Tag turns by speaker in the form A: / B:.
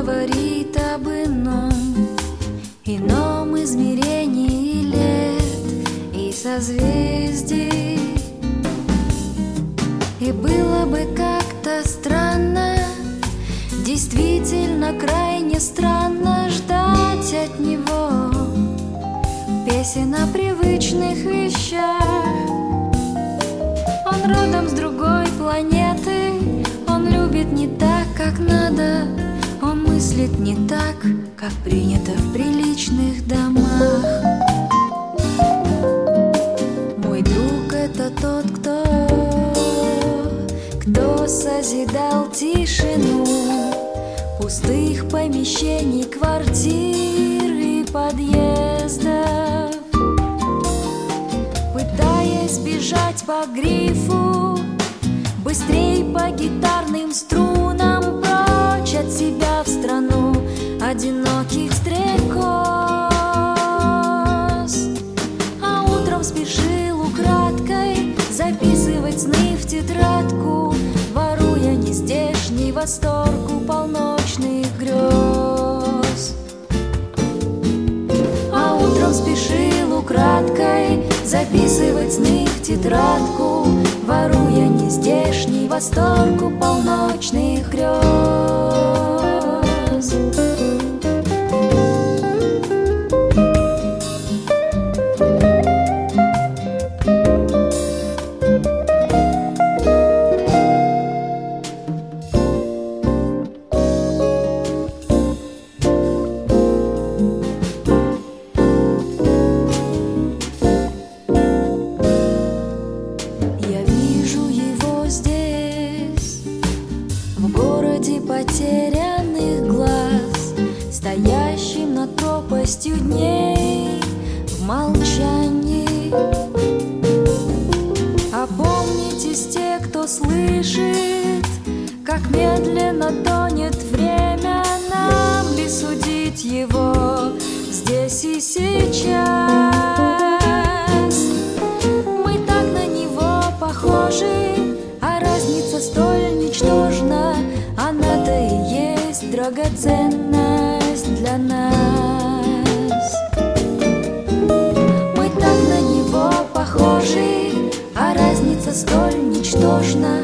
A: говорит об ином измерении лет и созвездий. И было бы как-то странно, действительно крайне странно ждать от него песен о привычных вещах. Он родом с другой планеты, он любит не так, как надо, он мыслит не так, как принято в приличных домах. Мой друг — это тот, кто созидал тишину пустых помещений, квартир и подъездов, пытаясь бежать по грифу, быстрей по гитарным струнам, прочь от себя в страну одиноких стрекоз. А утром спешил украдкой записывать сны в тетрадку, воруя нездешний восторг у полночных грез. А утром спешил украдкой записывать сны в тетрадку, воруя нездешний восторг у полночных грез. Потерянных глаз, стоящим над пропастью дней в молчании. Опомнитесь, те, кто слышит, как медленно тонет время, нам ли судить его здесь и сейчас? Мы так на него похожи, а разница столь ничтожна. Она-то и есть драгоценность для нас. Мы так на него похожи, а разница столь ничтожна.